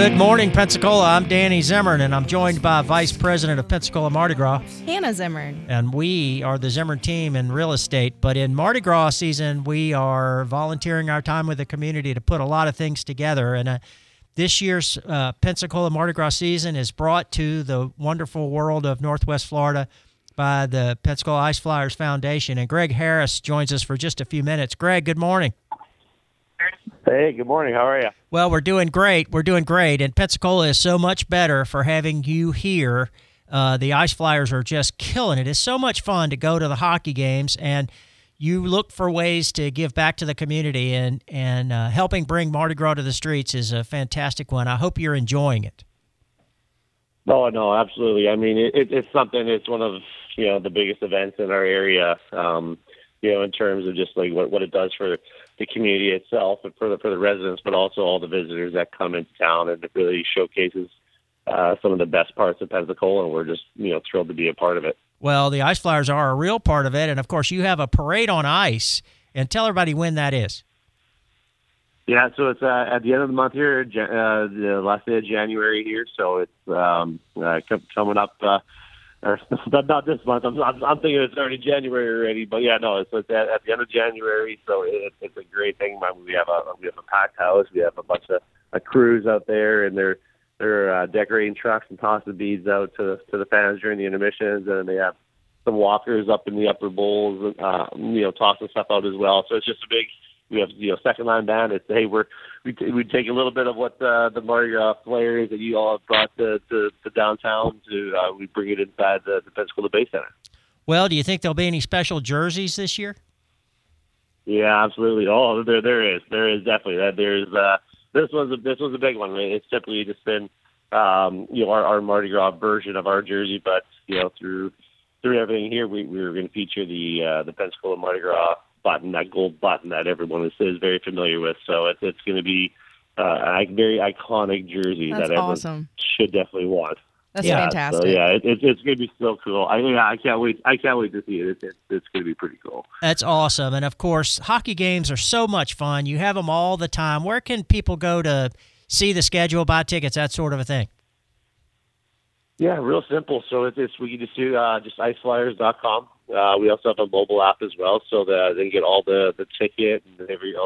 Good morning, Pensacola. I'm Danny Zimmern, and I'm joined by Vice President of Pensacola Mardi Gras, Hannah Zimmern. And we are the Zimmern team in real estate. But in Mardi Gras season, we are volunteering our time with the community to put a lot of things together. And this year's Pensacola Mardi Gras season is brought to the wonderful world of Northwest Florida by the Pensacola Ice Flyers Foundation. And Greg Harris joins us for just a few minutes. Greg, good morning. Hey, good morning. How are you? Well, we're doing great. And Pensacola is so much better for having you here. The Ice Flyers are just killing it. It's so much fun to go to the hockey games, and you look for ways to give back to the community, and helping bring Mardi Gras to the streets is a fantastic one. I hope you're enjoying it. Oh, no, absolutely. I mean, it's something. It's one of the biggest events in our area. In terms of just like what it does for the community itself and for the residents, but also all the visitors that come into town, and it really showcases some of the best parts of Pensacola, and we're just thrilled to be a part of it. Well, the Ice Flyers are a real part of it, and of course you have a parade on ice. And tell everybody when that is. Yeah, so it's at the end of the month here, the last day of January here. So it's coming up. Or not this month. I'm thinking it's already January already, but yeah, no, it's at the end of January, so it's a great thing. We have a packed house. We have a bunch of crews out there, and they're decorating trucks and tossing beads out to the fans during the intermissions, and they have some walkers up in the upper bowls, tossing stuff out as well. So it's just a big. We have second line band. It's we take a little bit of what the Mardi Gras flair is that you all have brought to downtown we bring it inside the Pensacola Bay Center. Well, do you think there'll be any special jerseys this year? Yeah, absolutely. Oh, there is definitely that. There's this was a big one. Right? It's typically just been our Mardi Gras version of our jersey, but through everything here, we were going to feature the Pensacola Mardi Gras button, that gold button that everyone is very familiar with. So it's going to be a very iconic jersey that everyone should definitely want. That's fantastic. So it's going to be so cool. I can't wait. I can't wait to see it. It's going to be pretty cool. That's awesome. And of course, hockey games are so much fun. You have them all the time. Where can people go to see the schedule, buy tickets, that sort of a thing? Yeah, real simple. So we can just do just iceflyers.com. We also have a mobile app as well, so that they can get all the ticket and all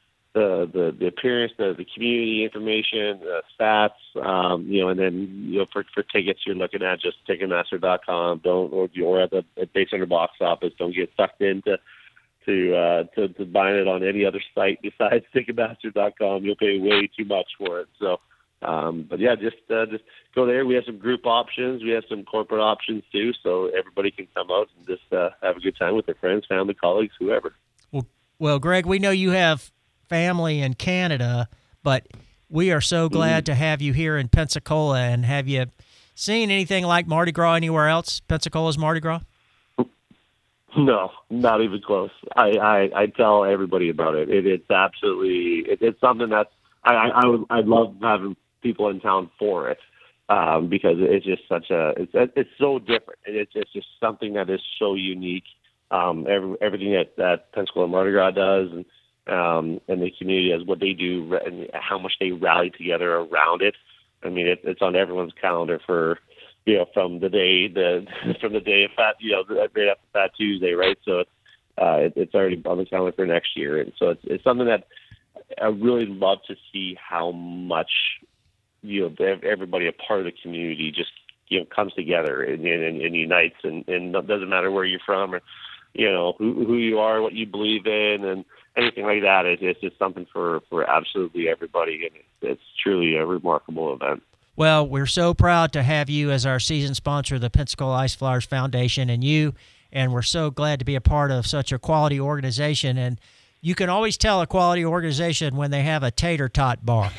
the appearance, the community information, stats, and then for tickets you're looking at just Ticketmaster.com. Or at the Bay Center box office. Don't get sucked into buying it on any other site besides Ticketmaster.com. You'll pay way too much for it. So. But yeah, just go there. We have some group options. We have some corporate options too, so everybody can come out and just have a good time with their friends, family, colleagues, whoever. Well, Greg, we know you have family in Canada, but we are so glad to have you here in Pensacola. And have you seen anything like Mardi Gras anywhere else? Pensacola Mardi Gras? No, not even close. I tell everybody about it. It's absolutely it's something that's I'd love having people in town for it because it's just it's so different, and it's just something that is so unique. Everything that Pensacola Mardi Gras does, and the community as what they do, and how much they rally together around it. I mean, it's on everyone's calendar for from the day of right after Fat Tuesday, right? So it's already on the calendar for next year, and so it's something that I really love to see how much everybody, a part of the community, just comes together and unites, and it doesn't matter where you're from or who you are, what you believe in, and anything like that. It's just something for absolutely everybody, and it's truly a remarkable event. Well, we're so proud to have you as our season sponsor of the Pensacola Ice Flyers Foundation, and we're so glad to be a part of such a quality organization. And you can always tell a quality organization when they have a tater tot bar.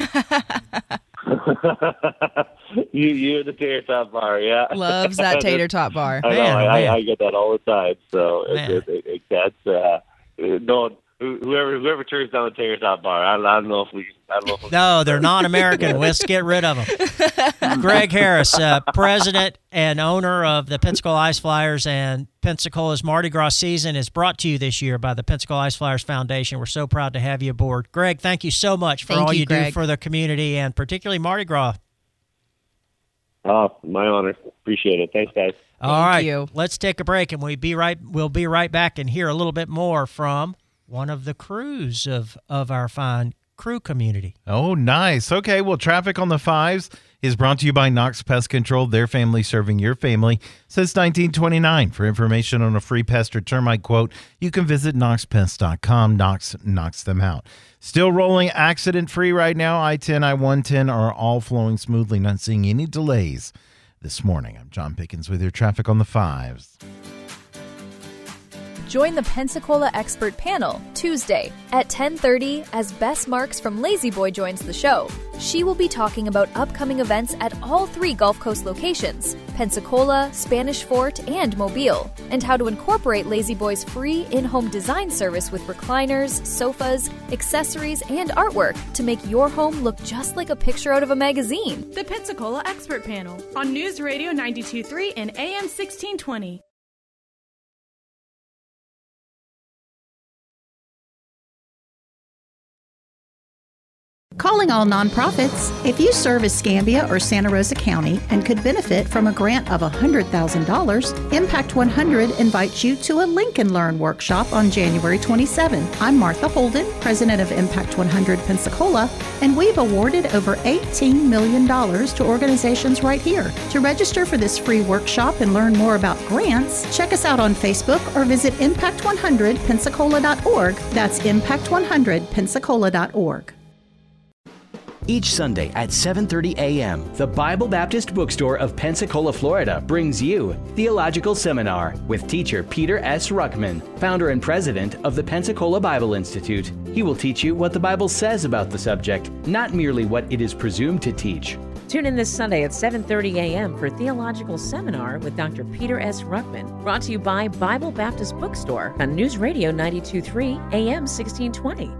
you the tater tot bar, yeah. Loves that tater tot bar. I know, I get that all the time. So whoever turns down the tater tot bar. I don't know if we. No, they're non-American. Let's get rid of them. Greg Harris, president and owner of the Pensacola Ice Flyers, and Pensacola's Mardi Gras season is brought to you this year by the Pensacola Ice Flyers Foundation. We're so proud to have you aboard. Greg, thank you so much for all you do for the community and particularly Mardi Gras. Oh, my honor. Appreciate it. Thanks, guys. All right, Thank you. let's take a break, and we'll be right back and hear a little bit more from one of the crews of our fine crew community. Oh, nice. Okay, well, Traffic on the Fives is brought to you by Knox Pest Control, their family serving your family since 1929. For information on a free pest or termite quote, you can visit knoxpest.com. Knox knocks them out. Still rolling accident-free right now. I-10, I-110 are all flowing smoothly, not seeing any delays this morning. I'm John Pickens with your Traffic on the Fives. Join the Pensacola Expert Panel Tuesday at 10:30 as Bess Marks from Lazy Boy joins the show. She will be talking about upcoming events at all 3 Gulf Coast locations, Pensacola, Spanish Fort, and Mobile, and how to incorporate Lazy Boy's free in-home design service with recliners, sofas, accessories, and artwork to make your home look just like a picture out of a magazine. The Pensacola Expert Panel on News Radio 92.3 and AM 1620. Calling all nonprofits. If you serve Escambia or Santa Rosa County and could benefit from a grant of $100,000, Impact 100 invites you to a Lincoln Learn workshop on January 27. I'm Martha Holden, president of Impact 100 Pensacola, and we've awarded over $18 million to organizations right here. To register for this free workshop and learn more about grants, check us out on Facebook or visit impact100pensacola.org. That's impact100pensacola.org. Each Sunday at 7:30 a.m., the Bible Baptist Bookstore of Pensacola, Florida brings you Theological Seminar with teacher Peter S. Ruckman, founder and president of the Pensacola Bible Institute. He will teach you what the Bible says about the subject, not merely what it is presumed to teach. Tune in this Sunday at 7:30 a.m. for Theological Seminar with Dr. Peter S. Ruckman, brought to you by Bible Baptist Bookstore on News Radio 92.3 AM 1620.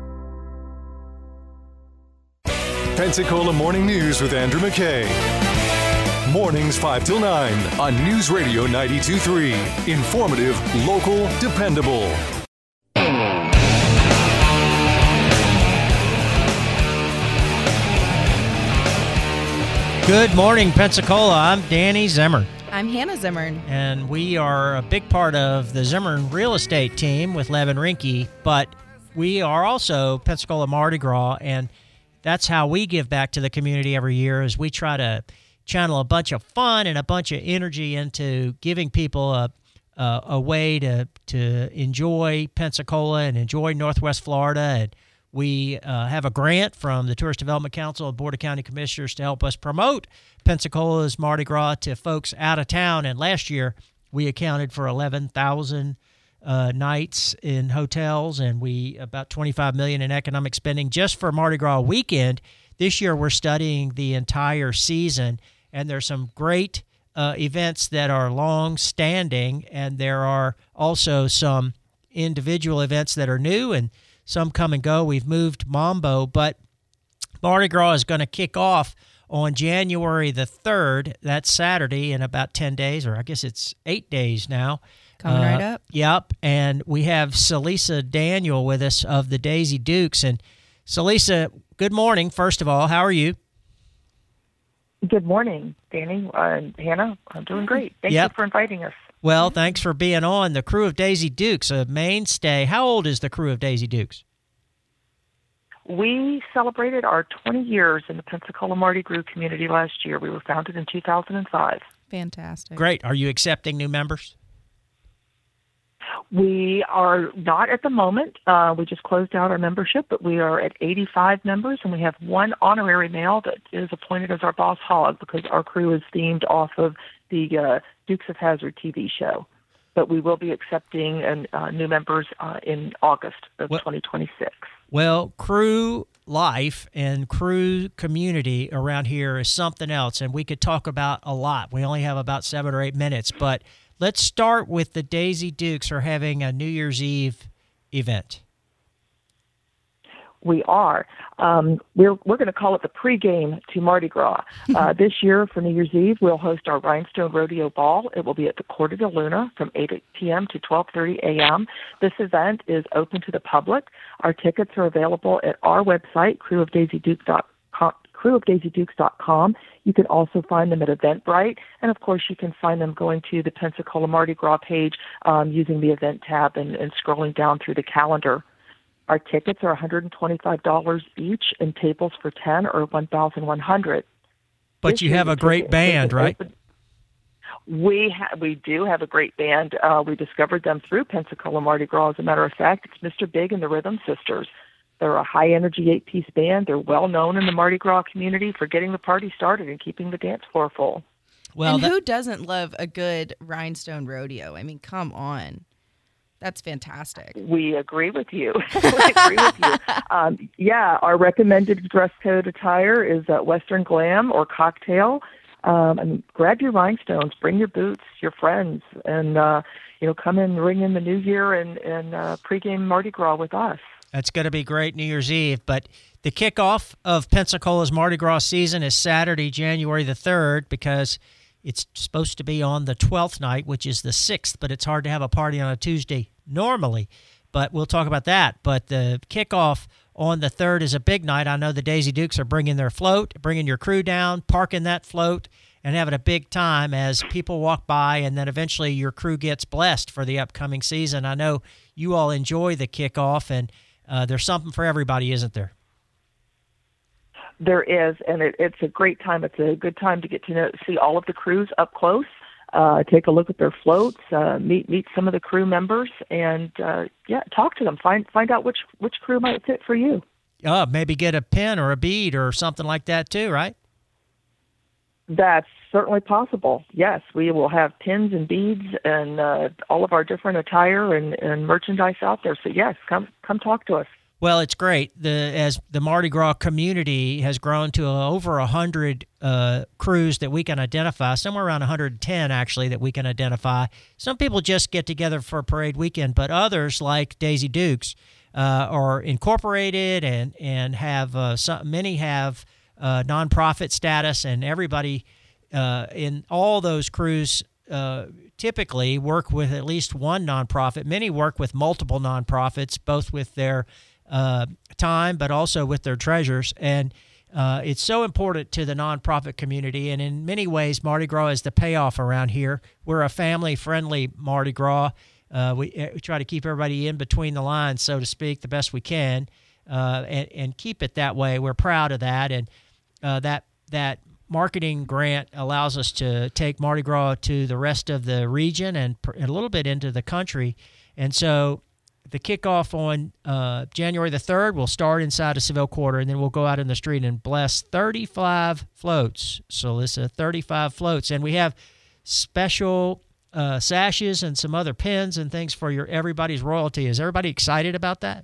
Pensacola Morning News with Andrew McKay. Mornings 5 till 9 on News Radio 92.3. Informative, local, dependable. Good morning, Pensacola. I'm Danny Zimmern. I'm Hannah Zimmern. And we are a big part of the Zimmern real estate team with Levin Rinke, but we are also Pensacola Mardi Gras, and that's how we give back to the community every year, is we try to channel a bunch of fun and a bunch of energy into giving people a way to enjoy Pensacola and enjoy Northwest Florida. And we have a grant from the Tourist Development Council and Board of County Commissioners to help us promote Pensacola's Mardi Gras to folks out of town. And last year, we accounted for 11,000 nights in hotels, and we about $25 million in economic spending just for Mardi Gras weekend. This year we're studying the entire season, and there's some great events that are long-standing, and there are also some individual events that are new, and some come and go. We've moved Mambo, but Mardi Gras is going to kick off on January the 3rd. That's Saturday in about 10 days, or I guess it's 8 days now. Coming right up. Yep. And we have Celisa Daniel with us of the Daisy Dukes. And Celisa, good morning, first of all. How are you? Good morning, Danny and Hannah. I'm doing great. Thank you for inviting us. Well, thanks for being on. The crew of Daisy Dukes, a mainstay. How old is the crew of Daisy Dukes? We celebrated our 20 years in the Pensacola Mardi Gras community last year. We were founded in 2005. Fantastic. Great. Are you accepting new members? We are not at the moment. We just closed out our membership, but we are at 85 members, and we have one honorary male that is appointed as our boss hog because our crew is themed off of the Dukes of Hazzard TV show. But we will be accepting new members in August of 2026. Well, crew life and crew community around here is something else, and we could talk about a lot. We only have about 7 or 8 minutes, but let's start with the Daisy Dukes are having a New Year's Eve event. We are. We're going to call it the pregame to Mardi Gras. This year for New Year's Eve, we'll host our Rhinestone Rodeo Ball. It will be at the Corte de Luna from 8 p.m. to 12:30 a.m. This event is open to the public. Our tickets are available at our website, crewofdaisydukes.com. You can also find them at Eventbrite, and of course you can find them going to the Pensacola Mardi Gras page using the event tab and scrolling down through the calendar. Our tickets are $125 each, and tables for 10 are $1,100. But you have a great band, right? We do have a great band. We discovered them through Pensacola Mardi Gras. As a matter of fact, it's Mr. Big and the Rhythm Sisters. They're a high-energy 8-piece band. They're well-known in the Mardi Gras community for getting the party started and keeping the dance floor full. Well, and who doesn't love a good rhinestone rodeo? I mean, come on. That's fantastic. We agree with you. Our recommended dress code attire is Western glam or cocktail. And grab your rhinestones, bring your boots, your friends, and come in, ring in the new year and pregame Mardi Gras with us. That's going to be great New Year's Eve. But the kickoff of Pensacola's Mardi Gras season is Saturday, January the 3rd, because it's supposed to be on the 12th night, which is the 6th, but it's hard to have a party on a Tuesday normally. But we'll talk about that. But the kickoff on the 3rd is a big night. I know the Daisy Dukes are bringing their float, bringing your crew down, parking that float, and having a big time as people walk by, and then eventually your crew gets blessed for the upcoming season. I know you all enjoy the kickoff, and there's something for everybody, isn't there? There is, and it's a great time. It's a good time to get to see all of the crews up close, take a look at their floats, meet some of the crew members, and talk to them. Find out which crew might fit for you. Maybe get a pin or a bead or something like that too, right? That's certainly possible. Yes, we will have pins and beads and all of our different attire and merchandise out there. So yes, come talk to us. Well, it's great. As the Mardi Gras community has grown to over 100 crews that we can identify, somewhere around 110 actually that we can identify. Some people just get together for a parade weekend, but others like Daisy Dukes are incorporated and have many have nonprofit status, and everybody in all those crews typically work with at least one nonprofit. Many work with multiple nonprofits, both with their time but also with their treasures. And it's so important to the nonprofit community. And in many ways, Mardi Gras is the payoff around here. We're a family-friendly Mardi Gras. We try to keep everybody in between the lines, so to speak, the best we can, and keep it that way. We're proud of that. And that marketing grant allows us to take Mardi Gras to the rest of the region and a little bit into the country. And so the kickoff on January the 3rd will start inside of Seville Quarter, and then we'll go out in the street and bless 35 floats. So this is 35 floats. And we have special sashes and some other pins and things for everybody's royalty. Is everybody excited about that?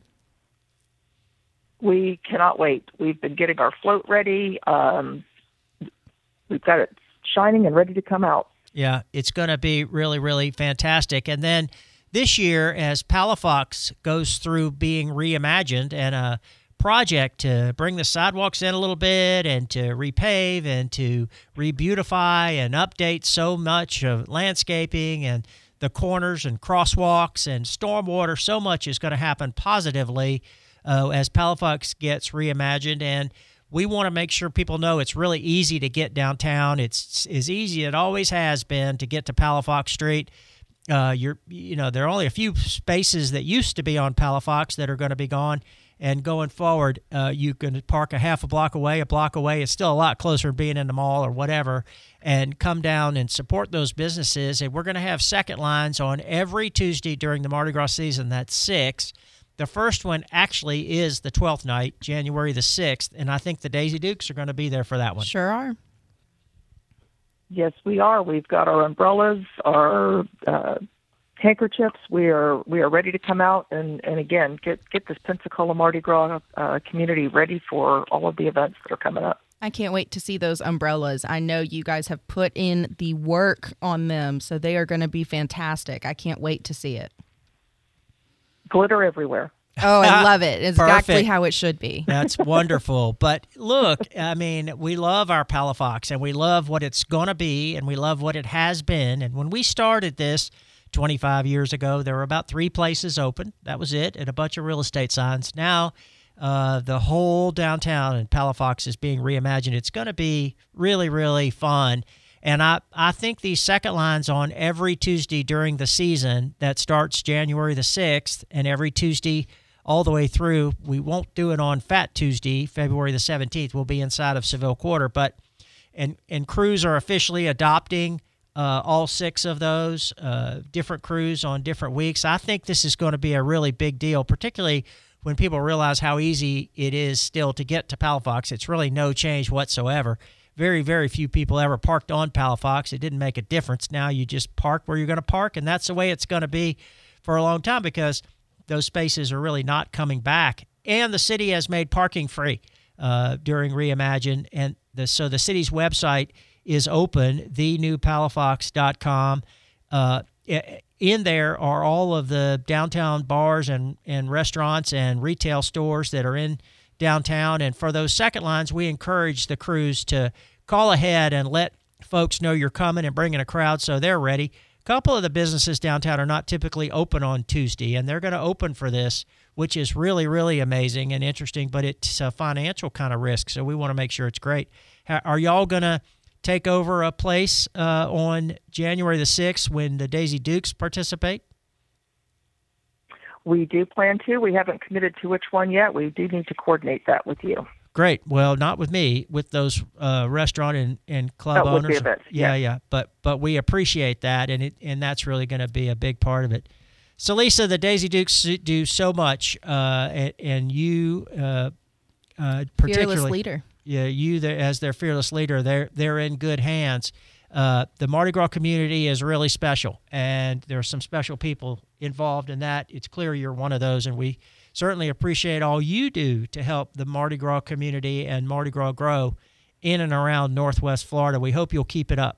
We cannot wait. We've been getting our float ready. We've got it shining and ready to come out. Yeah, it's going to be really, really fantastic. And then this year, as Palafox goes through being reimagined and a project to bring the sidewalks in a little bit and to repave and to rebeautify and update so much of landscaping and the corners and crosswalks and stormwater, so much is going to happen positively as Palafox gets reimagined. And we want to make sure people know it's really easy to get downtown. It's as easy as it always has been to get to Palafox Street. There are only a few spaces that used to be on Palafox that are going to be gone. And going forward, you can park a half a block away, a block away. It's still a lot closer to being in the mall or whatever, and come down and support those businesses. And we're going to have second lines on every Tuesday during the Mardi Gras season. That's 6. The first one actually is the 12th night, January the 6th, and I think the Daisy Dukes are going to be there for that one. Sure are. Yes, we are. We've got our umbrellas, our handkerchiefs. We are ready to come out and again get this Pensacola Mardi Gras community ready for all of the events that are coming up. I can't wait to see those umbrellas. I know you guys have put in the work on them, so they are going to be fantastic. I can't wait to see it. Glitter everywhere. Oh, I love it. It's exactly Perfect. how it should be. That's wonderful. But look, I mean, we love our Palafox, and we love what it's going to be, and we love what it has been. And when we started this 25 years ago, there were about 3 places open. That was it, and a bunch of real estate signs. Now, the whole downtown in Palafox is being reimagined. It's going to be really, really fun. And I think these second lines on every Tuesday during the season that starts January the 6th and every Tuesday all the way through. We won't do it on Fat Tuesday, February the 17th. We'll be inside of Seville Quarter. But and crews are officially adopting all 6 of those different crews on different weeks. I think this is going to be a really big deal, particularly when people realize how easy it is still to get to Palafox. It's really no change whatsoever. Very, very few people ever parked on Palafox. It didn't make a difference. Now you just park where you're going to park, and that's the way it's going to be for a long time because those spaces are really not coming back. And the city has made parking free during Reimagine. And so the city's website is open, thenewpalafox.com. In there are all of the downtown bars and restaurants and retail stores that are in downtown. And for those second lines, we encourage the crews to call ahead and let folks know you're coming and bringing a crowd so they're ready. A couple of the businesses downtown are not typically open on Tuesday, and they're going to open for this, which is really, really amazing and interesting, but it's a financial kind of risk, so we want to make sure it's great. Are y'all going to take over a place on January the 6th when the Daisy Dukes participate? We do plan to. We haven't committed to which one yet. We do need to coordinate that with you. Great. Well, not with me, with those restaurant and club with owners. the events, Yeah. But we appreciate that, and that's really going to be a big part of it. So, Lisa, the Daisy Dukes do so much, and you particularly Fearless leader. Yeah, you as their fearless leader, they're in good hands. The Mardi Gras community is really special, and there are some special people involved in that. It's clear you're one of those, and we certainly appreciate all you do to help the Mardi Gras community and Mardi Gras grow in and around Northwest Florida. We hope you'll keep it up.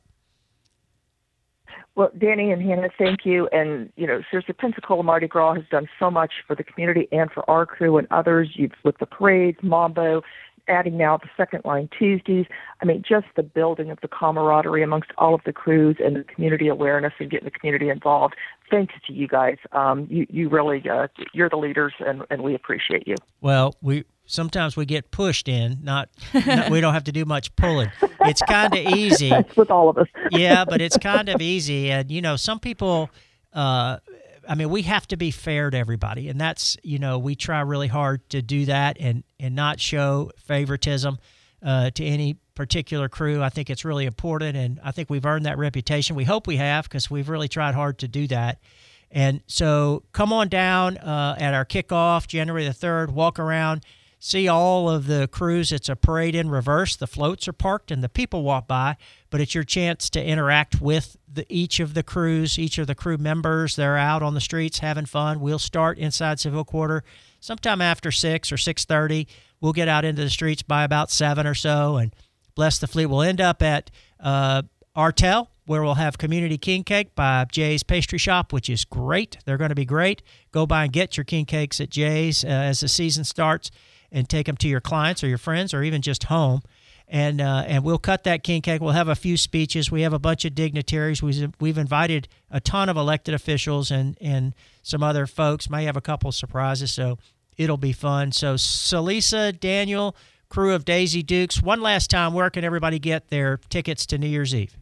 Well, Danny and Hannah, thank you. And, seriously, Pensacola Mardi Gras has done so much for the community and for our crew and others. With the parades, Mambo, adding now the second line Tuesdays. I mean, just the building of the camaraderie amongst all of the crews and the community awareness and getting the community involved. Thanks to you guys. You really, you're the leaders, and we appreciate you. Well, sometimes we get pushed in, we don't have to do much pulling. It's kind of easy. That's with all of us. Yeah, but it's kind of easy. And, some people, we have to be fair to everybody. And that's, we try really hard to do that and not show favoritism to any particular crew. I think it's really important, and I think we've earned that reputation. We hope we have, because we've really tried hard to do that. And so come on down at our kickoff, January the 3rd, walk around, see all of the crews. It's a parade in reverse. The floats are parked and the people walk by, but it's your chance to interact with each of the crews, each of the crew members. They're out on the streets having fun. We'll start inside Seville Quarter sometime after 6 or 6:30. We'll get out into the streets by about 7 or so and bless the fleet. We'll end up at Artel, where we'll have Community King Cake by Jay's Pastry Shop, which is great. They're going to be great. Go by and get your king cakes at Jay's as the season starts, and take them to your clients or your friends or even just home. And we'll cut that king cake. We'll have a few speeches. We have a bunch of dignitaries. We've invited a ton of elected officials and some other folks. May have a couple of surprises, so it'll be fun. So, Salisa, Daniel, crew of Daisy Dukes, one last time, where can everybody get their tickets to New Year's Eve?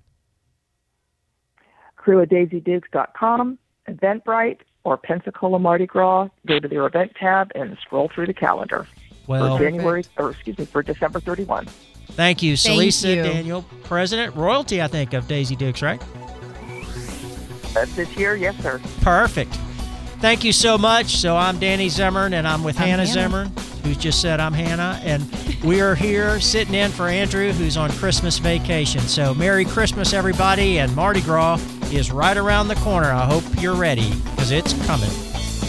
Crew of DaisyDukes.com, Eventbrite, or Pensacola Mardi Gras. Go to their event tab and scroll through the calendar. Well, for December 31. Thank you, Salisa, Thank you. Daniel, President Royalty, I think, of Daisy Dukes, right? That's this year, yes, sir. Perfect. Thank you so much. So I'm Danny Zimmern, and I'm with Hannah Hannah. Zimmern, who's just said I'm Hannah, and we are here sitting in for Andrew, who's on Christmas vacation. So Merry Christmas, everybody, and Mardi Gras is right around the corner. I hope you're ready, because it's coming.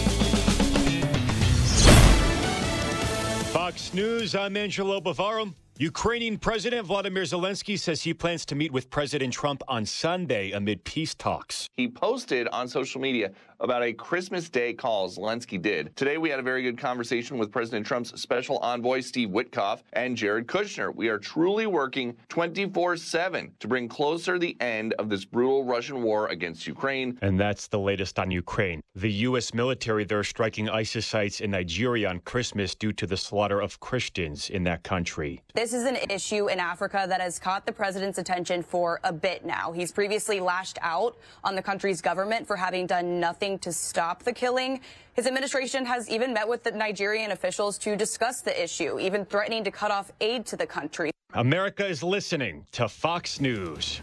Fox News, I'm Angelo Bavaro. Ukrainian President Vladimir Zelensky says he plans to meet with President Trump on Sunday amid peace talks. He posted on social media about a Christmas Day call Zelensky did. Today, we had a very good conversation with President Trump's special envoy, Steve Witkoff, and Jared Kushner. We are truly working 24/7 to bring closer the end of this brutal Russian war against Ukraine. And that's the latest on Ukraine. The U.S. military, they're striking ISIS sites in Nigeria on Christmas due to the slaughter of Christians in that country. This is an issue in Africa that has caught the president's attention for a bit now. He's previously lashed out on the country's government for having done nothing to stop the killing. His administration has even met with the Nigerian officials to discuss the issue, even threatening to cut off aid to the country. America is listening to Fox News.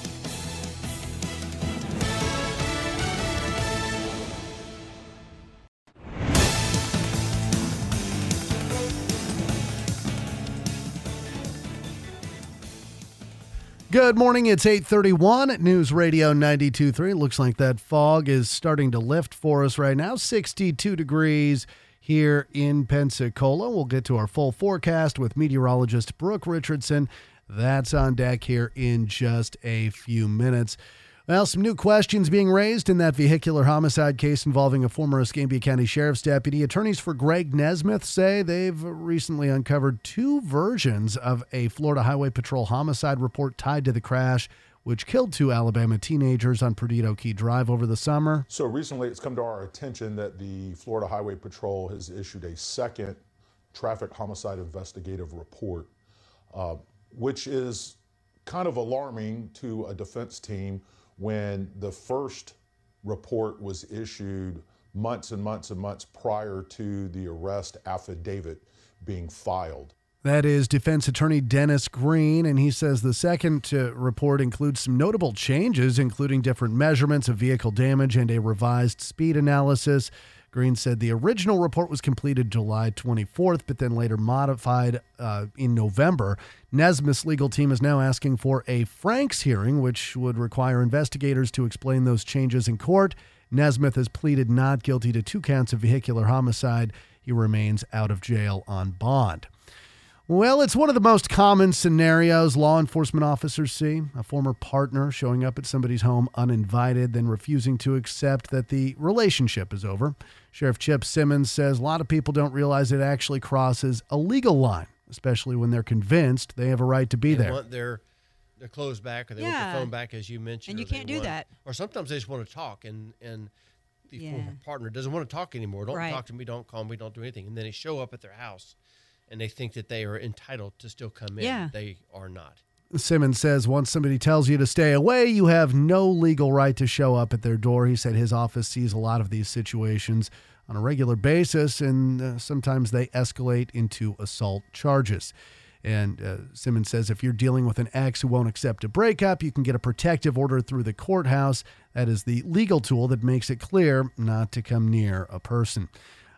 Good morning. It's 8:31 at News Radio 92.3. It looks like that fog is starting to lift for us right now. 62 degrees here in Pensacola. We'll get to our full forecast with meteorologist Brooke Richardson. That's on deck here in just a few minutes. Well, some new questions being raised in that vehicular homicide case involving a former Escambia County Sheriff's deputy. Attorneys for Greg Nesmith say they've recently uncovered two versions of a Florida Highway Patrol homicide report tied to the crash, which killed two Alabama teenagers on Perdido Key Drive over the summer. So recently it's come to our attention that the Florida Highway Patrol has issued a second traffic homicide investigative report, which is kind of alarming to a defense team when the first report was issued months and months and months prior to the arrest affidavit being filed. That is defense attorney Dennis Green, and he says the second report includes some notable changes, including different measurements of vehicle damage and a revised speed analysis. Green said the original report was completed July 24th, but then later modified in November. Nesmith's legal team is now asking for a Franks hearing, which would require investigators to explain those changes in court. Nesmith has pleaded not guilty to 2 counts of vehicular homicide. He remains out of jail on bond. Well, it's one of the most common scenarios law enforcement officers see. A former partner showing up at somebody's home uninvited, then refusing to accept that the relationship is over. Sheriff Chip Simmons says a lot of people don't realize it actually crosses a legal line, especially when they're convinced they have a right to be there. They want their clothes back, or they want their phone back, as you mentioned. And you can't do that. Or sometimes they just want to talk, and the former partner doesn't want to talk anymore. Don't talk to me, don't call me, don't do anything. And then they show up at their house, and they think that they are entitled to still come in. Yeah. They are not. Simmons says once somebody tells you to stay away, you have no legal right to show up at their door. He said his office sees a lot of these situations on a regular basis, and sometimes they escalate into assault charges. And Simmons says if you're dealing with an ex who won't accept a breakup, you can get a protective order through the courthouse. That is the legal tool that makes it clear not to come near a person.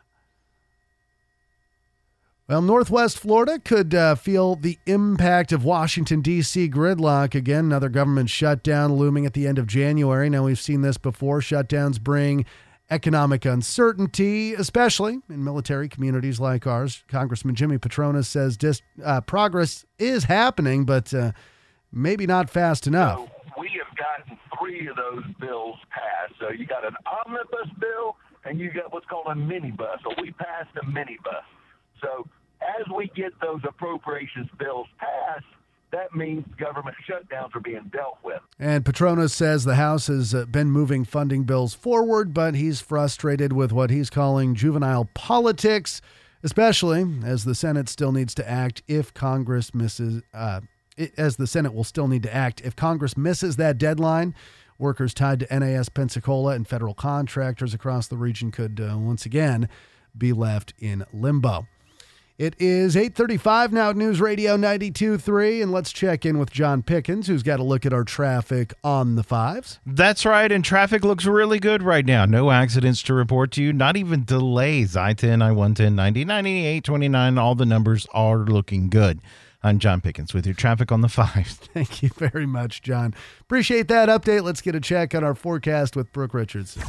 Well, Northwest Florida could feel the impact of Washington, D.C. gridlock. Again, another government shutdown looming at the end of January. Now, we've seen this before. Shutdowns bring economic uncertainty, especially in military communities like ours. Congressman Jimmy Patronis says progress is happening, but maybe not fast enough. So we have gotten 3 of those bills passed. So you got an omnibus bill, and you got what's called a minibus. So we passed a minibus. So as we get those appropriations bills passed, that means government shutdowns are being dealt with. And Patronis says the House has been moving funding bills forward, but he's frustrated with what he's calling juvenile politics, especially as the Senate still needs to act if Congress misses. As the Senate will still need to act if Congress misses that deadline. Workers tied to NAS Pensacola and federal contractors across the region could once again be left in limbo. It is 8:35 now at News Radio 92.3, and let's check in with John Pickens, who's got a look at our traffic on the 5s. That's right, and traffic looks really good right now. No accidents to report to you, not even delays. I-10, I-110, 90, 98, 29, all the numbers are looking good. I'm John Pickens with your traffic on the 5s. Thank you very much, John. Appreciate that update. Let's get a check on our forecast with Brooke Richardson.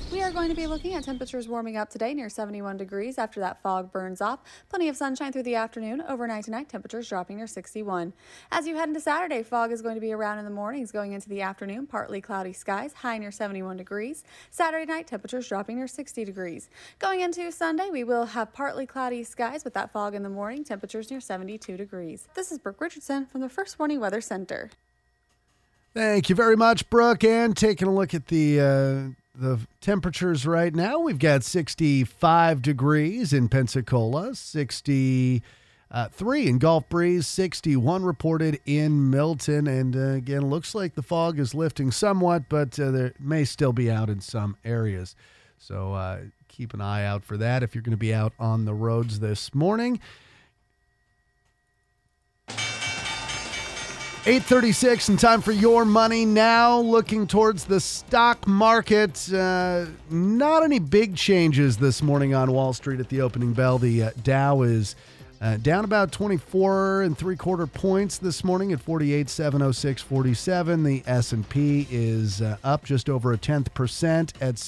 We are going to be looking at temperatures warming up today near 71 degrees after that fog burns off. Plenty of sunshine through the afternoon. Overnight tonight, temperatures dropping near 61. As you head into Saturday, fog is going to be around in the mornings. Going into the afternoon, partly cloudy skies, high near 71 degrees. Saturday night, temperatures dropping near 60 degrees. Going into Sunday, we will have partly cloudy skies with that fog in the morning, temperatures near 72 degrees. This is Brooke Richardson from the First Warning Weather Center. Thank you very much, Brooke. And taking a look at the temperatures right now, we've got 65 degrees in Pensacola, 63 in Gulf Breeze, 61 reported in Milton. And again, looks like the fog is lifting somewhat, but there may still be out in some areas. So keep an eye out for that if you're going to be out on the roads this morning. 8:36 and time for Your Money Now. Looking towards the stock market. Not any big changes this morning on Wall Street at the opening bell. The Dow is down about 24 3/4 points this morning at 48,706.47. The S&P is up just over 0.1% at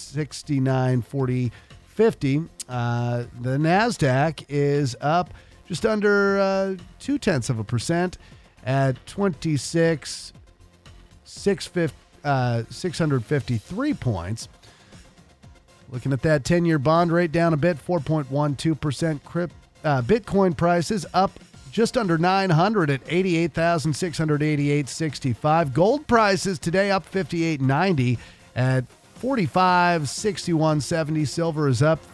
69,40.50. The NASDAQ is up just under 0.2% at 26,653 points. Looking at that 10-year bond rate down a bit, 4.12%. Bitcoin prices up just under 900 at 88,688.65. Gold prices today up 58.90 at 45.6170. Silver is up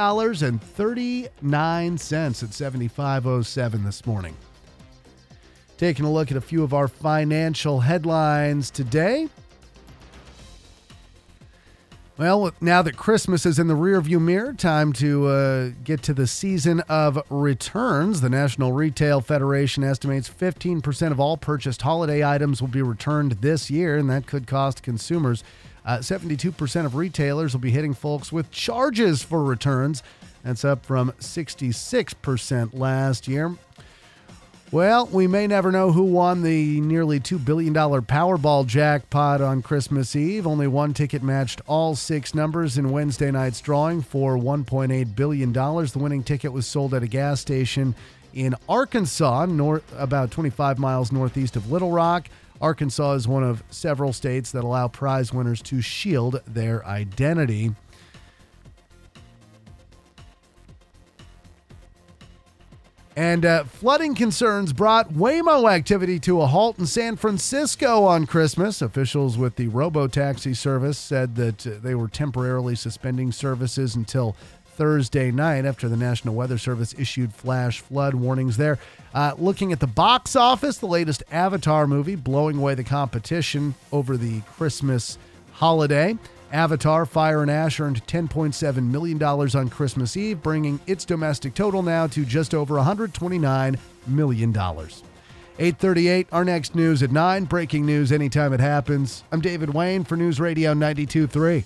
$3.39 at 75.07 this morning. Taking a look at a few of our financial headlines today. Well, now that Christmas is in the rearview mirror, time to get to the season of returns. The National Retail Federation estimates 15% of all purchased holiday items will be returned this year, and that could cost consumers. 72% of retailers will be hitting folks with charges for returns. That's up from 66% last year. Well, we may never know who won the nearly $2 billion Powerball jackpot on Christmas Eve. Only one ticket matched all 6 numbers in Wednesday night's drawing for $1.8 billion. The winning ticket was sold at a gas station in Arkansas, about 25 miles northeast of Little Rock. Arkansas is one of several states that allow prize winners to shield their identity. And flooding concerns brought Waymo activity to a halt in San Francisco on Christmas. Officials with the robo-taxi service said that they were temporarily suspending services until Thursday night after the National Weather Service issued flash flood warnings there. Looking at the box office, the latest Avatar movie blowing away the competition over the Christmas holiday. Avatar: Fire and Ash earned $10.7 million on Christmas Eve, bringing its domestic total now to just over $129 million. 8:38, our next news at 9. Breaking news anytime it happens. I'm David Wayne for News Radio 92.3.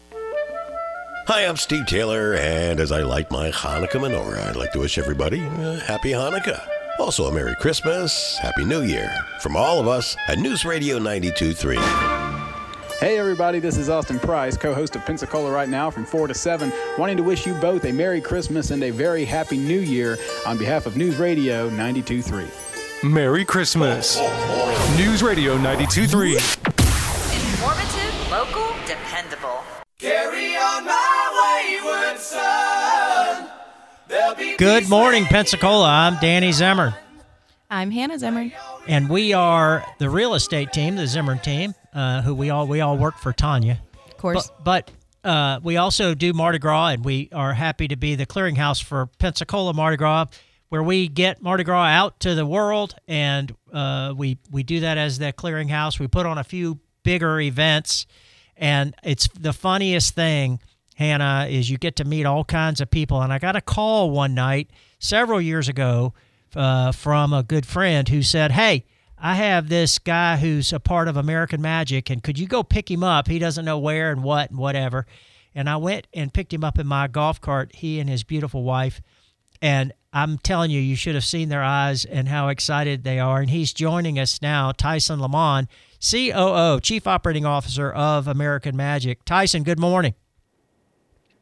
Hi, I'm Steve Taylor, and as I light my Hanukkah menorah, I'd like to wish everybody a happy Hanukkah. Also a Merry Christmas, Happy New Year, from all of us at News Radio 92.3. Hey everybody, this is Austin Price, co-host of Pensacola Right Now from 4 to 7, wanting to wish you both a Merry Christmas and a very Happy New Year on behalf of News Radio 92.3. Merry Christmas. News Radio 92.3. Informative, local, dependable. Carry on my wayward son. Good morning, Pensacola. I'm Danny Zimmern. I'm Hannah Zimmern. And we are the real estate team, the Zimmern team, who we all work for Tanya. Of course. But we also do Mardi Gras, and we are happy to be the clearinghouse for Pensacola Mardi Gras, where we get Mardi Gras out to the world, and we do that as the clearinghouse. We put on a few bigger events, and it's the funniest thing, Hannah, is you get to meet all kinds of people. And I got a call one night several years ago from a good friend who said, hey, I have this guy who's a part of American Magic, and could you go pick him up? He doesn't know where and what and whatever. And I went and picked him up in my golf cart, he and his beautiful wife. And I'm telling you, you should have seen their eyes and how excited they are. And he's joining us now, Tyson Lamond, COO, Chief Operating Officer of American Magic. Tyson, good morning.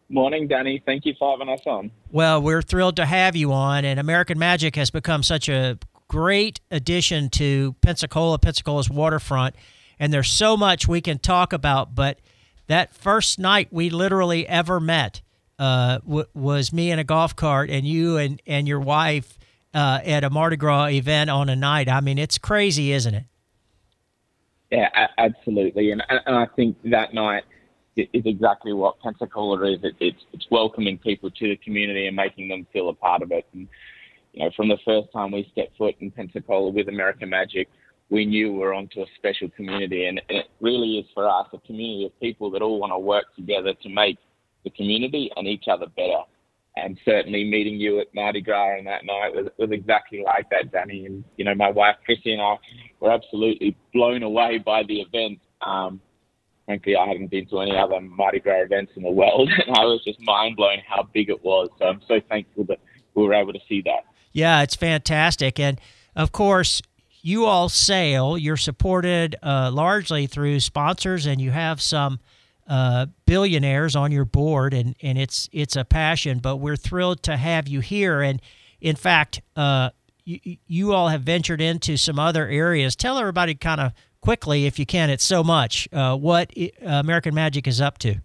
Morning, Danny. Thank you for having us on. Well, we're thrilled to have you on, and American Magic has become such a great addition to Pensacola's waterfront, and there's so much we can talk about, but that first night we literally ever met was me in a golf cart and you and your wife at a Mardi Gras event on a night. I mean, it's crazy, isn't it? Yeah, absolutely. And I think that night is exactly what Pensacola is. It's welcoming people to the community and making them feel a part of it. And, you know, from the first time we stepped foot in Pensacola with American Magic, we knew we were onto a special community. And it really is for us a community of people that all want to work together to make the community and each other better. And certainly meeting you at Mardi Gras on that night was exactly like that, Danny. And, you know, my wife, Chrissy, and I were absolutely blown away by the event. Frankly, I haven't been to any other Mardi Gras events in the world, and I was just mind-blown how big it was. So I'm so thankful that we were able to see that. Yeah, it's fantastic. And, of course, you all sail. You're supported largely through sponsors, and you have some billionaires on your board, and it's a passion. But we're thrilled to have you here. And, in fact, you all have ventured into some other areas. Tell everybody kind of quickly, if you can, it's so much, what American Magic is up to.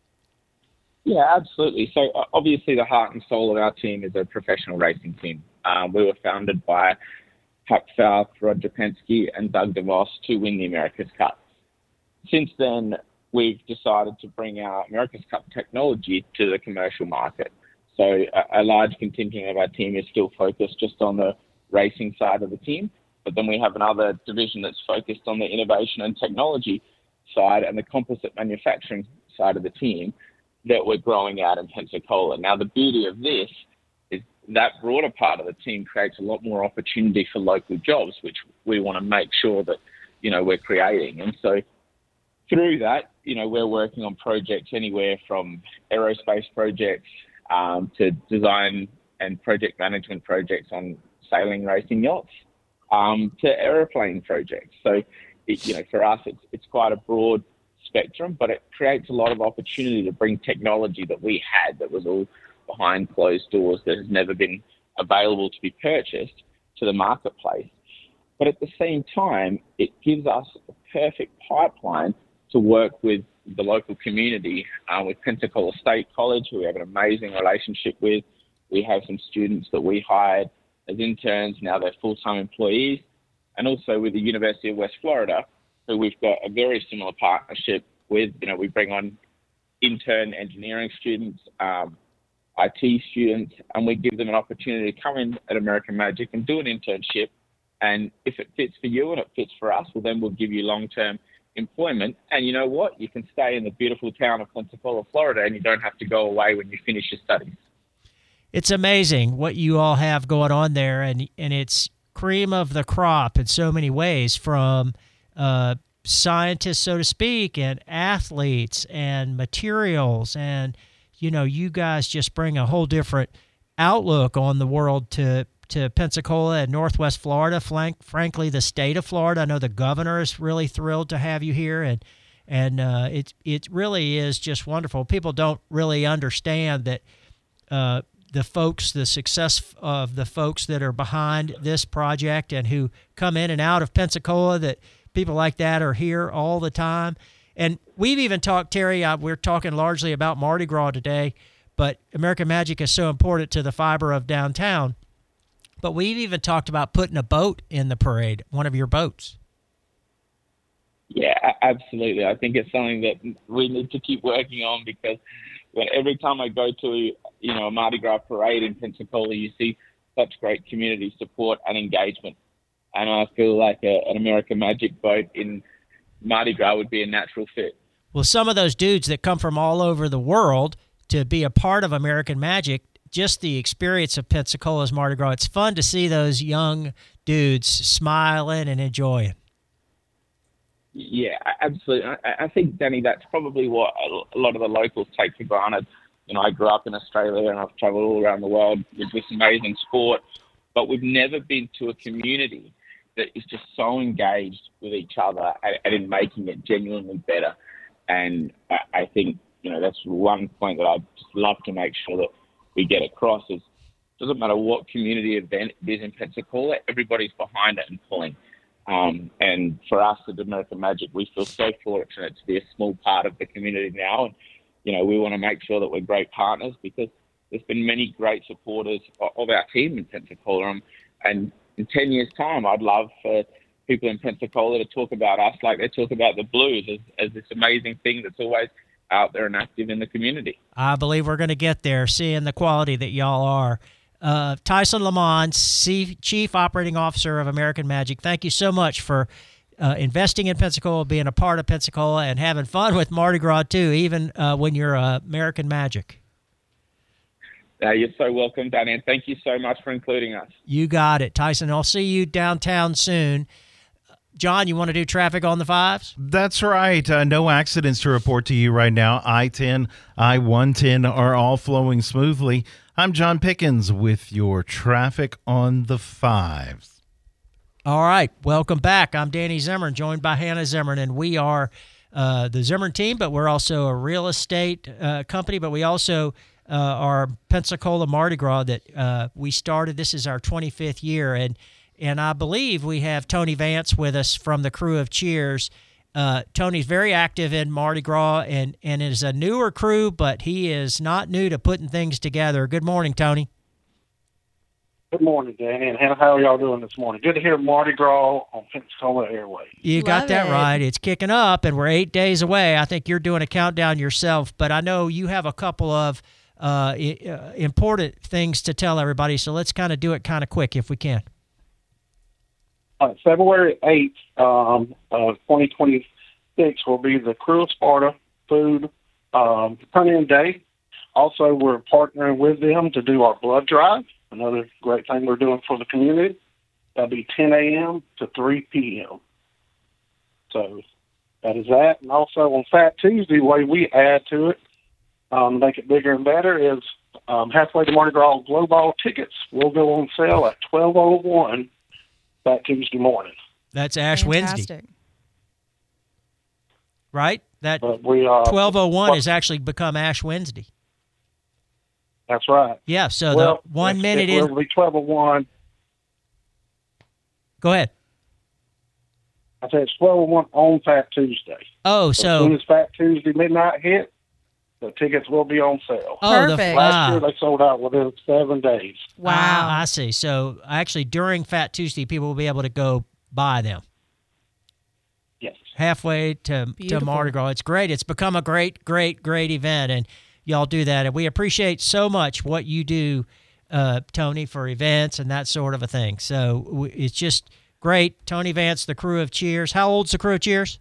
Yeah, absolutely. So obviously the heart and soul of our team is a professional racing team. We were founded by Huck South, Roger Penske, and Doug DeVos to win the America's Cup. Since then, we've decided to bring our America's Cup technology to the commercial market. So a large contingent of our team is still focused just on the racing side of the team. But then we have another division that's focused on the innovation and technology side and the composite manufacturing side of the team that we're growing out in Pensacola. Now, the beauty of this is that broader part of the team creates a lot more opportunity for local jobs, which we want to make sure that, you know, we're creating. And so through that, you know, we're working on projects anywhere from aerospace projects to design and project management projects on sailing racing yachts. To airplane projects. So, you know, for us, it's quite a broad spectrum, but it creates a lot of opportunity to bring technology that we had that was all behind closed doors that has never been available to be purchased to the marketplace. But at the same time, it gives us a perfect pipeline to work with the local community, with Pensacola State College, who we have an amazing relationship with. We have some students that we hired as interns, now they're full-time employees, and also with the University of West Florida, who we've got a very similar partnership with. You know, we bring on intern engineering students, IT students, and we give them an opportunity to come in at American Magic and do an internship. And if it fits for you and it fits for us, well, then we'll give you long-term employment. And you know what? You can stay in the beautiful town of Pensacola, Florida, and you don't have to go away when you finish your studies. It's amazing what you all have going on there, and it's cream of the crop in so many ways, from scientists, so to speak, and athletes and materials. And, you know, you guys just bring a whole different outlook on the world to Pensacola and Northwest Florida, frankly, the state of Florida. I know the governor is really thrilled to have you here, and it really is just wonderful. People don't really understand that the success of the folks that are behind this project and who come in and out of Pensacola, that people like that are here all the time. And we've even talked, Terry, we're talking largely about Mardi Gras today, but American Magic is so important to the fiber of downtown. But we've even talked about putting a boat in the parade, one of your boats. Yeah, absolutely. I think it's something that we need to keep working on, because every time I go to, you know, a Mardi Gras parade in Pensacola, you see such great community support and engagement. And I feel like an American Magic boat in Mardi Gras would be a natural fit. Well, some of those dudes that come from all over the world to be a part of American Magic, just the experience of Pensacola's Mardi Gras, it's fun to see those young dudes smiling and enjoying. Yeah, absolutely. I think, Danny, that's probably what a lot of the locals take for granted. You know, I grew up in Australia and I've traveled all around the world with this amazing sport, but we've never been to a community that is just so engaged with each other and in making it genuinely better. And I think that's one point that I'd just love to make sure that we get across is it doesn't matter what community event it is in Pensacola, everybody's behind it and pulling. And for us at American Magic, we feel so fortunate to be a small part of the community now. And, we want to make sure that we're great partners because there's been many great supporters of our team in Pensacola. And in 10 years' time, I'd love for people in Pensacola to talk about us like they talk about the Blues as this amazing thing that's always out there and active in the community. I believe we're going to get there, seeing the quality that y'all are. Tyson Lamont, Chief Operating Officer of American Magic, thank you so much for investing in Pensacola, being a part of Pensacola, and having fun with Mardi Gras, too, even when you're American Magic. You're so welcome, Danny, and thank you so much for including us. You got it, Tyson. I'll see you downtown soon. John, you want to do traffic on the 5s? That's right. No accidents to report to you right now. I-10, I-110 are all flowing smoothly. I'm John Pickens with your traffic on the 5s. All right. Welcome back. I'm Danny Zimmern, joined by Hannah Zimmern, and we are the Zimmern team, but we're also a real estate company, but we also are Pensacola Mardi Gras that we started. This is our 25th year, and I believe we have Tony Vance with us from the crew of Cheers. Tony's very active in Mardi Gras and is a newer crew, but he is not new to putting things together. Good morning, Tony. Good morning, Danny, and Hannah. How are y'all doing this morning? Good to hear Mardi Gras on Pensacola Airways. You got that right. It's kicking up, and we're 8 days away. I think you're doing a countdown yourself, but I know you have a couple of important things to tell everybody, so let's kind of do it kind of quick if we can. February 8th of 2026 will be the Crew of Sparta Food Turn-In Day. Also, we're partnering with them to do our blood drive, another great thing we're doing for the community. That'll be 10 a.m. to 3 p.m. So that is that. And also on Fat Tuesday, the way we add to it, make it bigger and better, is halfway to Mardi Gras Glow Ball tickets will go on sale at 12:01 Fat Tuesday morning. That's Ash Wednesday. Right? That 12:01 has actually become Ash Wednesday. That's right. Yeah, so the 1 minute in. It will be 12:01. Go ahead. I said it's 12:01 on Fat Tuesday. Oh, As soon as Fat Tuesday midnight hit, the tickets will be on sale. Oh, perfect. Last year they sold out within 7 days. Wow. I see. So actually during Fat Tuesday, people will be able to go buy them. Yes. Halfway to Mardi Gras. It's great. It's become a great, great, great event, and y'all do that. And we appreciate so much what you do, Tony, for events and that sort of a thing. So it's just great. Tony Vance, the crew of Cheers. How old's the crew of Cheers?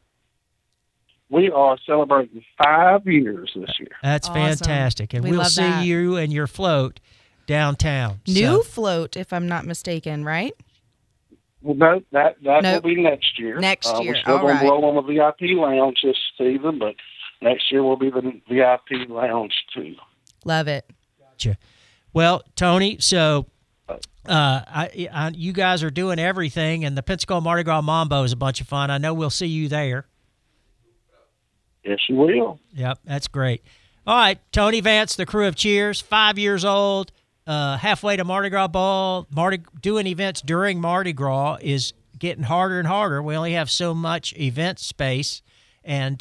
We are celebrating 5 years this year. That's fantastic. And we'll see you and your float downtown. New float, if I'm not mistaken, right? Well, no, that will be next year. Next year, we're still going to blow on the VIP lounge this season, but next year will be the VIP lounge too. Love it. Gotcha. Well, Tony, so you guys are doing everything, and the Pensacola Mardi Gras Mambo is a bunch of fun. I know we'll see you there. Yes, you will. Yep, that's great. All right, Tony Vance, the crew of Cheers, 5 years old, halfway to Mardi Gras Ball. Doing events during Mardi Gras is getting harder and harder. We only have so much event space, and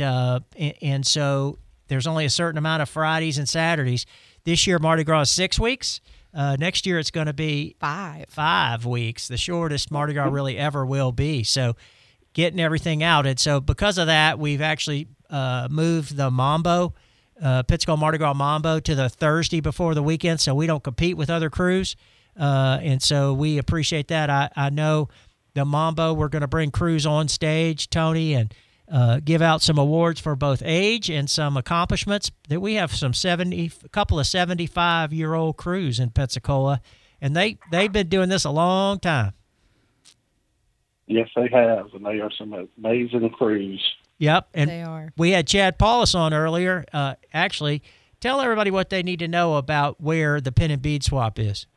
so there's only a certain amount of Fridays and Saturdays. This year, Mardi Gras is 6 weeks. Next year, it's going to be 5 weeks, the shortest Mardi Gras really ever will be. So getting everything out. And so because of that, we've actually moved the Mambo, Pensacola Mardi Gras Mambo, to the Thursday before the weekend, so we don't compete with other crews. And so we appreciate that. I know the Mambo, we're going to bring crews on stage, Tony, and give out some awards for both age and some accomplishments. That we have a couple of 75-year-old crews in Pensacola, and they've been doing this a long time. Yes, they have, and they are some amazing crews. Yep, and they are. We had Chad Paulus on earlier. Actually, tell everybody what they need to know about where the Pin and Bead Swap is.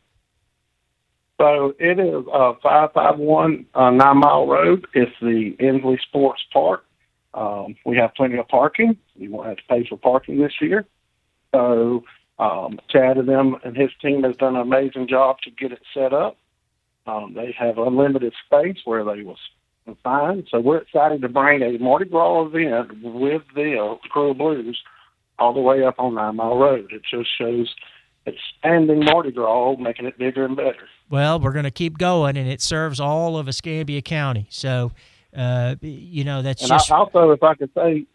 So it is 551 9 Mile Road. It's the Inslee Sports Park. We have plenty of parking. You won't have to pay for parking this year. So Chad and them and his team has done an amazing job to get it set up. They have unlimited space where they will fine. So we're excited to bring a Mardi Gras event with the Crew of Blues all the way up on 9 Mile Road. It just shows expanding Mardi Gras, making it bigger and better. Well, we're going to keep going, and it serves all of Escambia County. So, that's and just... Also, if I could say,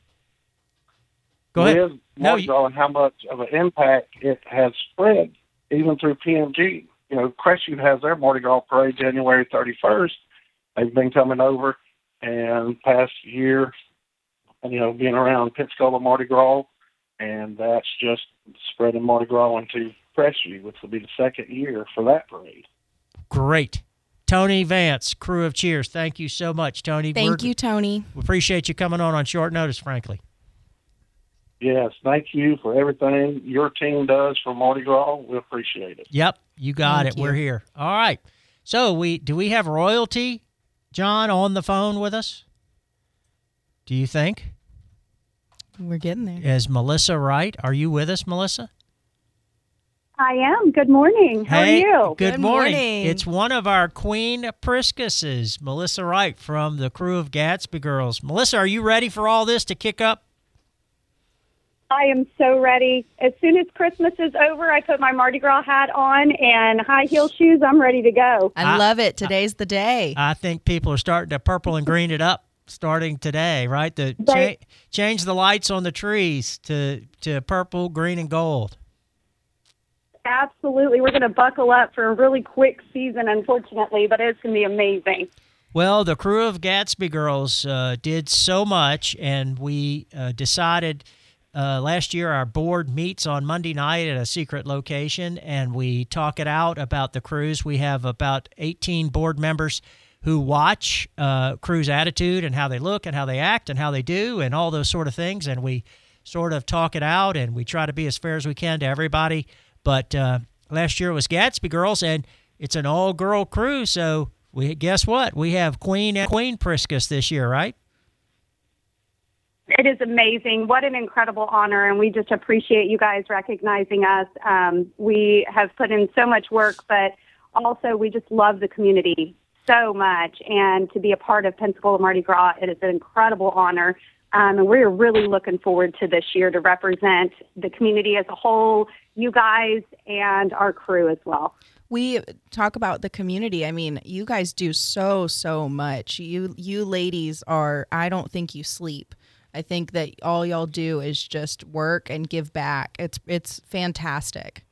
go ahead. With Mardi Gras and how much of an impact it has spread, even through PMG. Crestview has their Mardi Gras parade January 31st. They've been coming over, and past year, being around Pensacola Mardi Gras, and that's just spreading Mardi Gras into Crestview, which will be the second year for that parade. Great. Tony Vance, Crew of Cheers, thank you so much, Tony. Thank you, Tony. We appreciate you coming on short notice, frankly. Yes, thank you for everything your team does for Mardi Gras. We appreciate it. Yep, you got it. We're here. All right. So do we have royalty, John, on the phone with us? Do you think? We're getting there. Is Melissa right? Are you with us, Melissa? I am. Good morning. How are you? Good morning. It's one of our Queen Priscuses, Melissa Wright from the Crew of Gatsby Girls. Melissa, are you ready for all this to kick up? I am so ready. As soon as Christmas is over, I put my Mardi Gras hat on and high heel shoes. I'm ready to go. I love it. Today's the day. I think people are starting to purple and green it up starting today, right? Change the lights on the trees to purple, green, and gold. Absolutely. We're going to buckle up for a really quick season, unfortunately, but it's going to be amazing. Well, the Crew of Gatsby Girls did so much, and we decided last year our board meets on Monday night at a secret location, and we talk it out about the crews. We have about 18 board members who watch crews' attitude and how they look and how they act and how they do and all those sort of things, and we sort of talk it out, and we try to be as fair as we can to everybody. But last year it was Gatsby Girls, and it's an all-girl crew, so guess what? We have Queen Priscus this year, right? It is amazing. What an incredible honor, and we just appreciate you guys recognizing us. We have put in so much work, but also we just love the community so much, and to be a part of Pensacola Mardi Gras, it is an incredible honor. And we're really looking forward to this year to represent the community as a whole, you guys, and our crew as well. We talk about the community. I mean, you guys do so much. You ladies are, I don't think you sleep. I think that all y'all do is just work and give back. It's fantastic.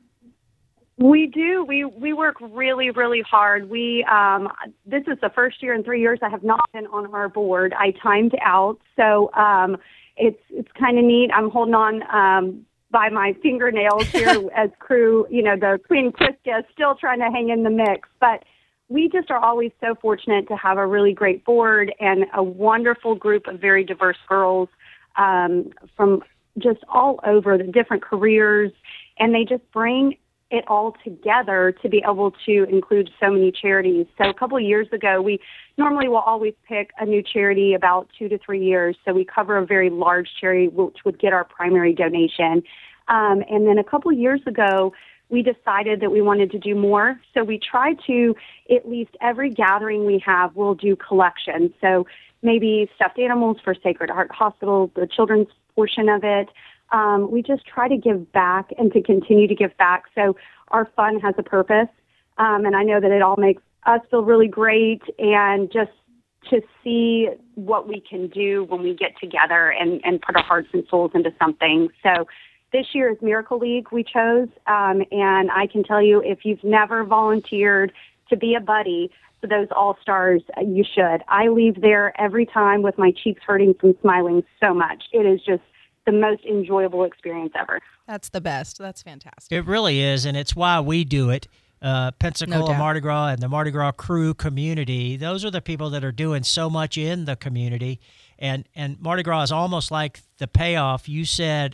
We do. We work really, really hard. This is the first year in 3 years I have not been on our board. I timed out, so it's kind of neat. I'm holding on by my fingernails here as crew. The Queen Prisca is still trying to hang in the mix, but we just are always so fortunate to have a really great board and a wonderful group of very diverse girls from just all over the different careers, and they just bring it all together to be able to include so many charities. So a couple of years ago, we normally will always pick a new charity about 2 to 3 years. So we cover a very large charity, which would get our primary donation. And then a couple of years ago, we decided that we wanted to do more. So we try to, at least every gathering we have, we'll do collections. So maybe stuffed animals for Sacred Heart Hospital, the children's portion of it. We just try to give back and to continue to give back. So our fun has a purpose. And I know that it all makes us feel really great, and just to see what we can do when we get together and put our hearts and souls into something. So this year is Miracle League we chose. And I can tell you, if you've never volunteered to be a buddy for those All-Stars, you should. I leave there every time with my cheeks hurting from smiling so much. It is just the most enjoyable experience ever. That's the best. That's fantastic. It really is, and it's why we do it. Pensacola Mardi Gras and the Mardi Gras crew community, those are the people that are doing so much in the community. And Mardi Gras is almost like the payoff. You said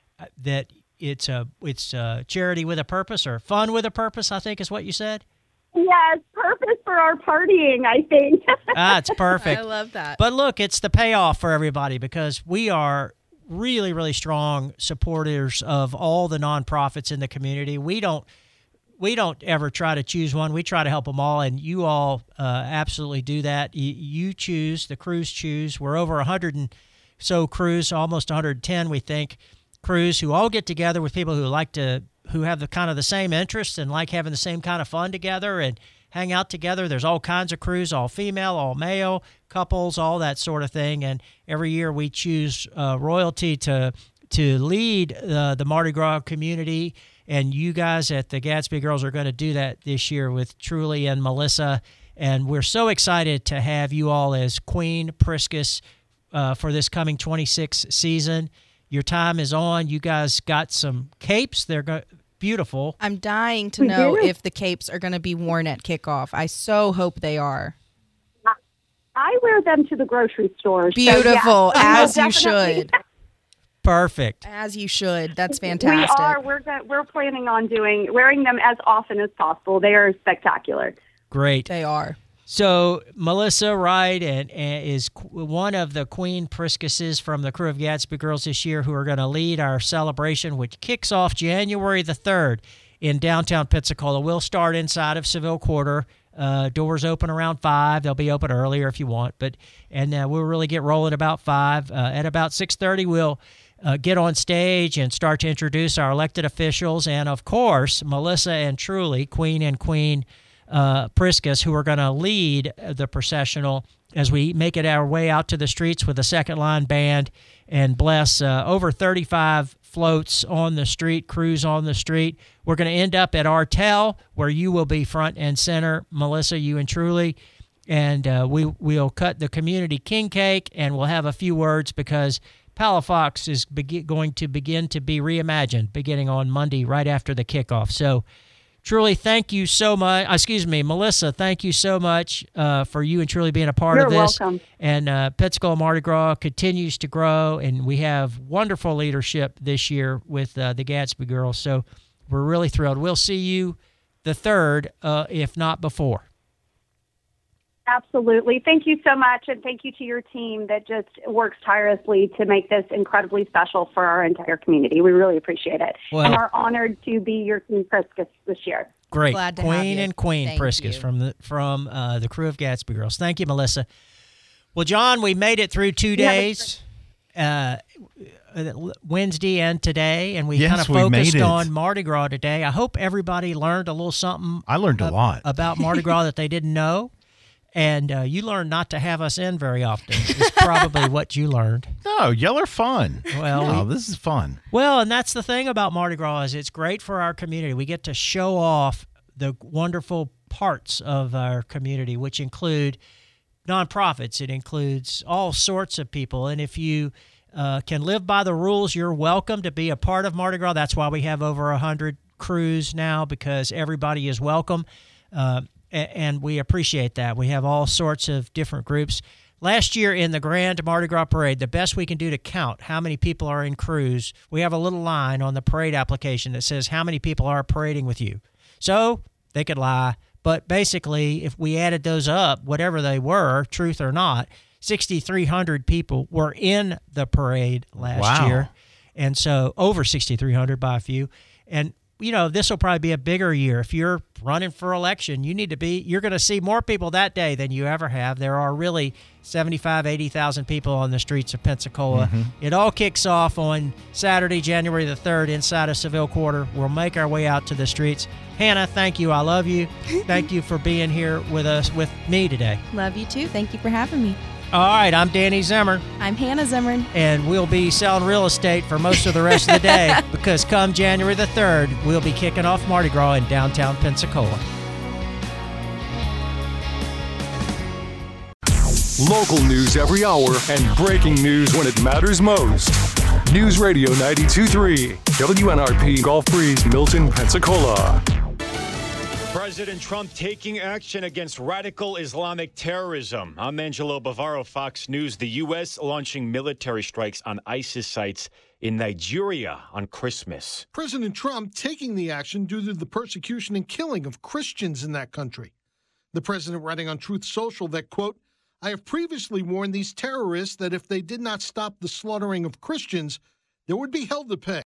that it's a charity with a purpose, or fun with a purpose, I think is what you said. Yes, purpose for our partying, I think. It's perfect. I love that. But look, it's the payoff for everybody because we are really, really strong supporters of all the nonprofits in the community. We don't ever try to choose one. We try to help them all, and you all absolutely do that. You choose, the crews choose. We're over 100 and so crews, almost 110, we think, crews who all get together with people who have the kind of the same interests and like having the same kind of fun together and hang out together. There's all kinds of crews, all female, all male, couples, all that sort of thing. And every year we choose royalty to lead the Mardi Gras community. And you guys at the Gadsby Girls are going to do that this year with Truly and Melissa. And we're so excited to have you all as Queen Priscus for this coming 26 season. Your time is on. You guys got some capes. They're beautiful. I'm dying to know if the capes are going to be worn at kickoff. I so hope they are. I wear them to the grocery store. Beautiful, so yeah. as you should. Perfect. As you should. That's fantastic. We are. We're planning on wearing them as often as possible. They are spectacular. Great. They are. So Melissa Wright and is one of the Queen Priscuses from the crew of Gadsby Girls this year who are going to lead our celebration, which kicks off January the 3rd in downtown Pensacola. We'll start inside of Seville Quarter. Doors open around 5. They'll be open earlier if you want, and we'll really get rolling about 5. At about 6:30, we'll get on stage and start to introduce our elected officials, and of course, Melissa and Truly, Queen and Queen Priscus, who are going to lead the processional as we make it our way out to the streets with a second line band and bless over 35 floats on the street, crews on the street. We're going to end up at Artel, where you will be front and center, Melissa, you and Truly, and we'll cut the community king cake, and we'll have a few words because Palafox is going to begin to be reimagined beginning on Monday right after the kickoff. So Truly, thank you so much. Melissa, thank you so much for you and Truly being a part of this. You're welcome. And Pensacola Mardi Gras continues to grow, and we have wonderful leadership this year with the Gadsby Girls. So we're really thrilled. We'll see you the 3rd, if not before. Absolutely. Thank you so much, and thank you to your team that just works tirelessly to make this incredibly special for our entire community. We really appreciate it, and are honored to be your Queen Priscus this year. Great. Glad to have Queen you. and Queen Thank Priscus you. from the crew of Gadsby Girls. Thank you, Melissa. Well, John, we made it through 2 days, Wednesday and today, and we kind of focused on Mardi Gras today. I hope everybody learned a little something. I learned a lot about Mardi Gras that they didn't know. And you learned not to have us in very often. Is probably what you learned. No, y'all are fun. Well, this is fun. Well, and that's the thing about Mardi Gras is it's great for our community. We get to show off the wonderful parts of our community, which include nonprofits. It includes all sorts of people. And if you can live by the rules, you're welcome to be a part of Mardi Gras. That's why we have over 100 crews now, because everybody is welcome. And we appreciate that. We have all sorts of different groups. Last year in the Grand Mardi Gras Parade, the best we can do to count how many people are in crews, we have a little line on the parade application that says how many people are parading with you. So they could lie, but basically if we added those up, whatever they were, truth or not, 6,300 people were in the parade last year. And so over 6,300 by a few. And you know, this will probably be a bigger year. If you're running for election, you're going to see more people that day than you ever have. There are really 75, 80,000 people on the streets of Pensacola. Mm-hmm. It all kicks off on Saturday, January the 3rd, inside of Seville Quarter. We'll make our way out to the streets. Hannah, thank you. I love you. Thank you for being here with me today. Love you too. Thank you for having me. All right, I'm Danny Zimmer. I'm Hannah Zimmerman. And we'll be selling real estate for most of the rest of the day because come January the 3rd, we'll be kicking off Mardi Gras in downtown Pensacola. Local news every hour and breaking news when it matters most. News Radio 92.3, WNRP Gulf Breeze, Milton, Pensacola. President President Trump taking action against radical Islamic terrorism. I'm Angelo Bavaro, Fox News. The U.S. launching military strikes on ISIS sites in Nigeria on Christmas. President Trump taking the action due to the persecution and killing of Christians in that country. The president writing on Truth Social that, quote, I have previously warned these terrorists that if they did not stop the slaughtering of Christians, there would be hell to pay.